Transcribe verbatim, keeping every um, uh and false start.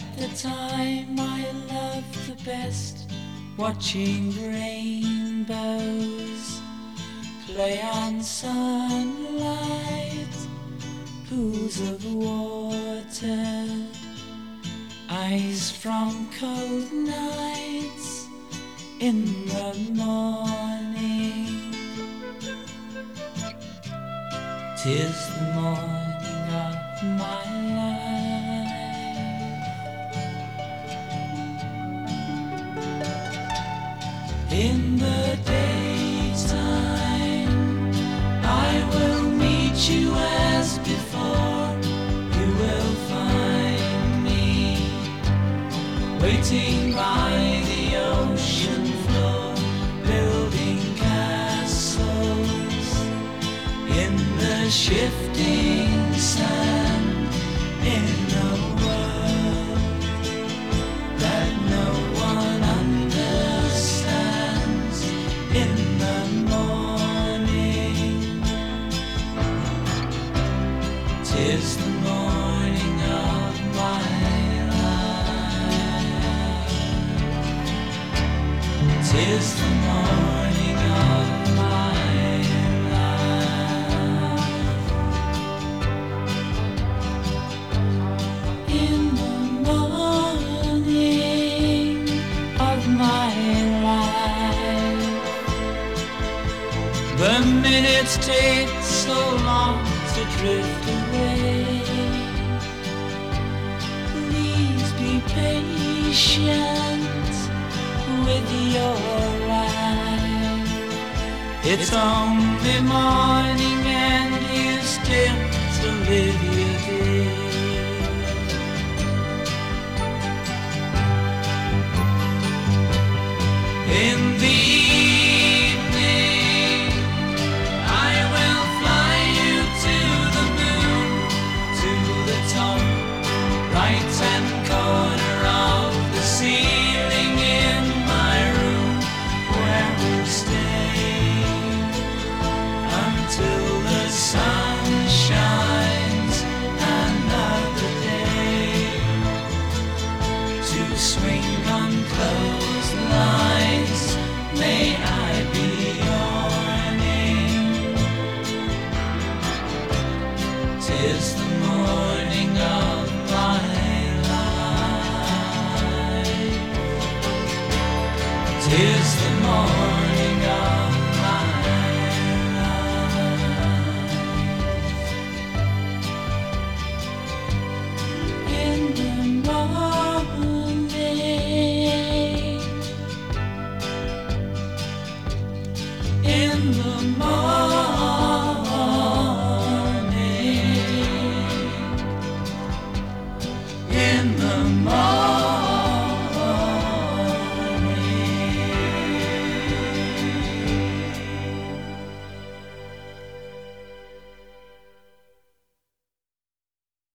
the time I loved the best, watching rainbows play on sunlight, pools of water, ice from cold nights in the morning. 'Tis the morning of my life. In the daytime I will meet you as before. You will find me waiting by the ocean floor, building castles in the shifting sand, in a world that no one understands. In the morning, 'tis the morning of my life. 'Tis the morning of my life. In the morning of my life, the minutes take so long to drift away. Please be patient with your life. It's only morning and you still to live your day. In the evening I will fly you to the moon, to the top right hand corner of the ceiling in my room, where we'll stay until the sun shines another day, to swing on clotheslines. May I be your name. 'Tis the morning of my life. 'Tis the morning of my life. In the morning, in the morning, in the morning.